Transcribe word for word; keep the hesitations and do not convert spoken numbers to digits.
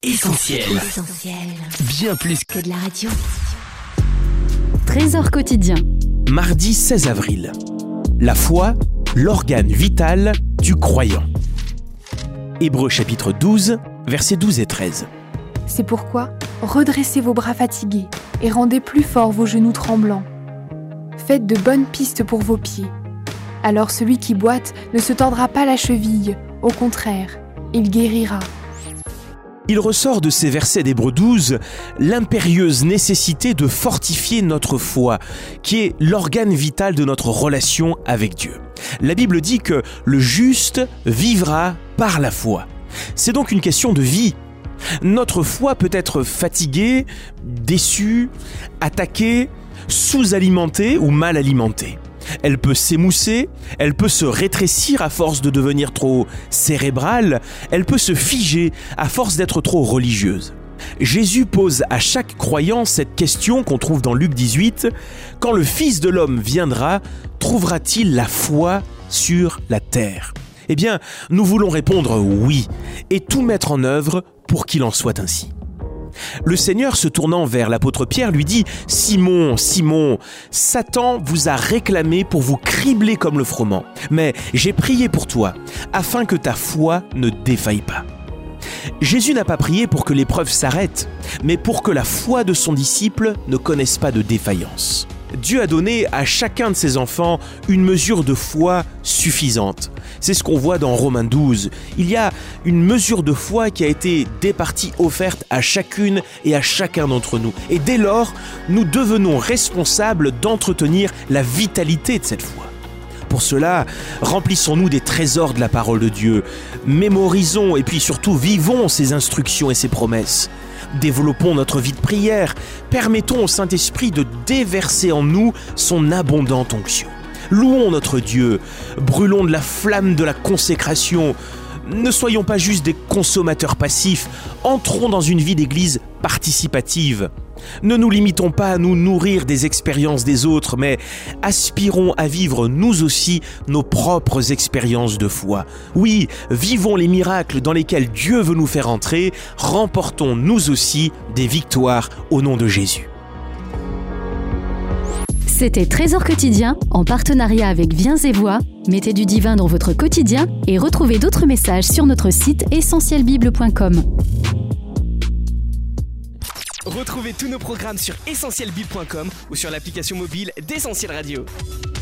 Essentiel. Essentiel. Bien plus Que de la radio. Trésor quotidien. Mardi seize avril. La foi, l'organe vital du croyant. Hébreux chapitre douze, versets douze et treize. C'est pourquoi, redressez vos bras fatigués et rendez plus forts vos genoux tremblants. Faites de bonnes pistes pour vos pieds. Alors celui qui boite ne se tordra pas la cheville, au contraire, il guérira. Il ressort de ces versets d'Hébreux douze l'impérieuse nécessité de fortifier notre foi, qui est l'organe vital de notre relation avec Dieu. La Bible dit que le juste vivra par la foi. C'est donc une question de vie. Notre foi peut être fatiguée, déçue, attaquée, sous-alimentée ou mal alimentée. Elle peut s'émousser, elle peut se rétrécir à force de devenir trop cérébrale, elle peut se figer à force d'être trop religieuse. Jésus pose à chaque croyant cette question qu'on trouve dans Luc dix-huit. Quand le Fils de l'homme viendra, trouvera-t-il la foi sur la terre ? Eh bien, nous voulons répondre oui et tout mettre en œuvre pour qu'il en soit ainsi. Le Seigneur, se tournant vers l'apôtre Pierre, lui dit « Simon, Simon, Satan vous a réclamé pour vous cribler comme le froment, mais j'ai prié pour toi, afin que ta foi ne défaille pas. » Jésus n'a pas prié pour que l'épreuve s'arrête, mais pour que la foi de son disciple ne connaisse pas de défaillance. Dieu a donné à chacun de ses enfants une mesure de foi suffisante. C'est ce qu'on voit dans Romains douze. Il y a une mesure de foi qui a été départie, offerte à chacune et à chacun d'entre nous. Et dès lors, nous devenons responsables d'entretenir la vitalité de cette foi. Pour cela, remplissons-nous des trésors de la parole de Dieu. Mémorisons et puis surtout vivons ses instructions et ses promesses. Développons notre vie de prière. Permettons au Saint-Esprit de déverser en nous son abondante onction. Louons notre Dieu. Brûlons de la flamme de la consécration. Ne soyons pas juste des consommateurs passifs. Entrons dans une vie d'église participative. Ne nous limitons pas à nous nourrir des expériences des autres, mais aspirons à vivre nous aussi nos propres expériences de foi. Oui, vivons les miracles dans lesquels Dieu veut nous faire entrer, remportons nous aussi des victoires au nom de Jésus. C'était Trésor quotidien en partenariat avec Viens et Voix. Mettez du divin dans votre quotidien et retrouvez d'autres messages sur notre site essentiel bible point com. Retrouvez tous nos programmes sur essentiel bible point com ou sur l'application mobile d'Essentiel Radio.